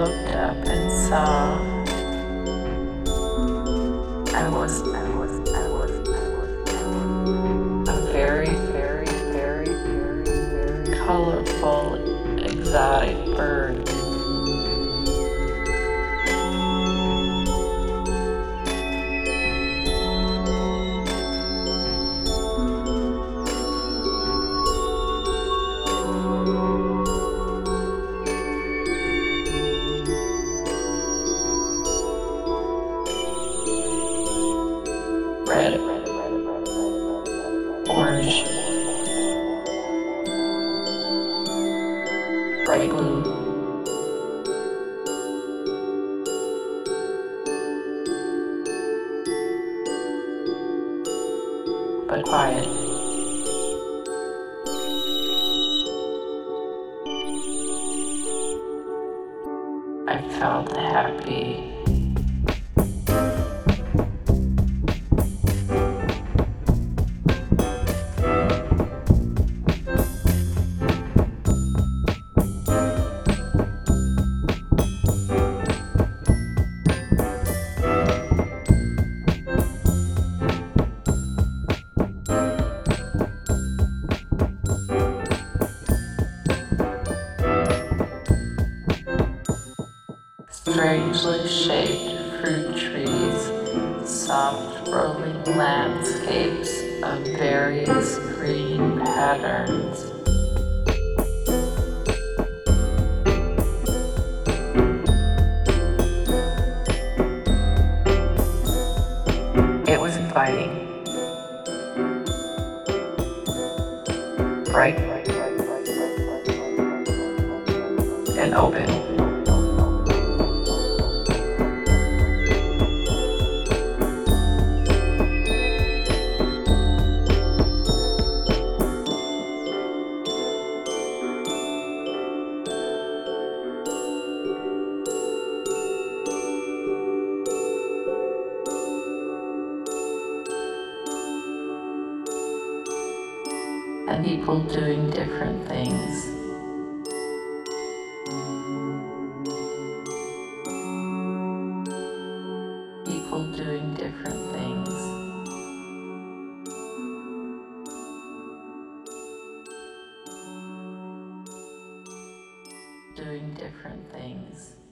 looked up and saw a very colorful, exotic bird. Red, orange, bright blue, but quiet. I felt happy. Strangely shaped fruit trees, soft rolling landscapes of various green patterns. It was inviting, bright and open. And people doing different things. People doing different things. Doing different things.